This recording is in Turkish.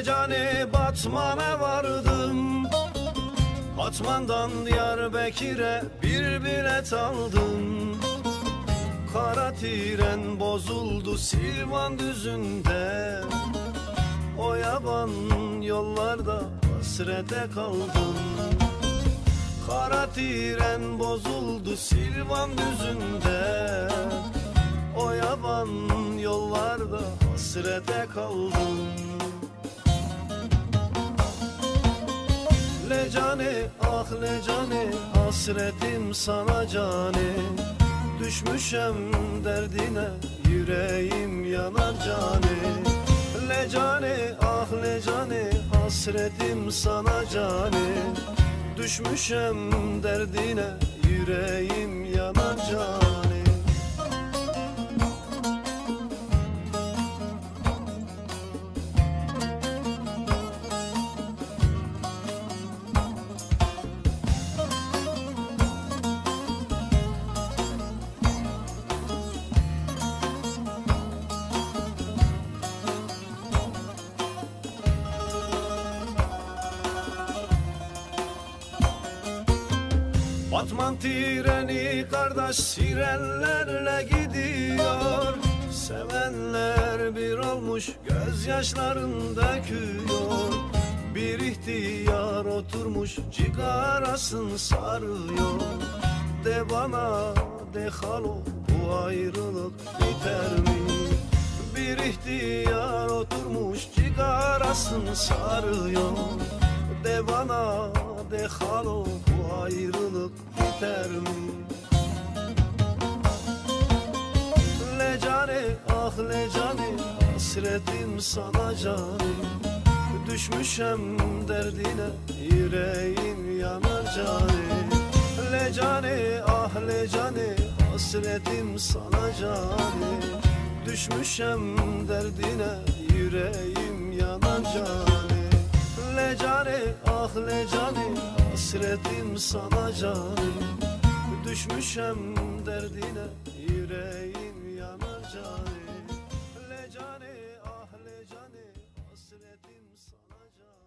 Lecane Batman'a vardım, Batman'dan Diyarbakır'a bir bilet aldım. Kara tren bozuldu Silvan düzünde, o yaban yollarda hasrete kaldım. Kara tren bozuldu Silvan düzünde, o yaban yollarda hasrete kaldım. Lecane ah lecane, hasretim sana cane. Düşmüşem derdine, yüreğim yanar cane. Lecane ah lecane, hasretim sana cane. Düşmüşem derdine, yüreğim yanar cane. Batman treni kardeş sirenlerle gidiyor. Sevenler bir olmuş gözyaşlarını döküyor. Bir ihtiyar oturmuş cigarasını sarıyor. De bana de halo, bu ayrılık biter mi? Bir ihtiyar oturmuş cigarasını sarıyor. De bana de halo, bu ayrılık biter mi? Lecane ah lecane, hasretim sana cane. Düşmüşem derdine, yüreğim yanar cane. Lecane ah lecane, hasretim sana cane. Düşmüşem derdine, yüreğim yanar cane. Lecane ah lecane, hasretim sana cane. Düşmüşem derdine, yüreğim yanar cane. Lecane ah lecane, hasretim sana cane.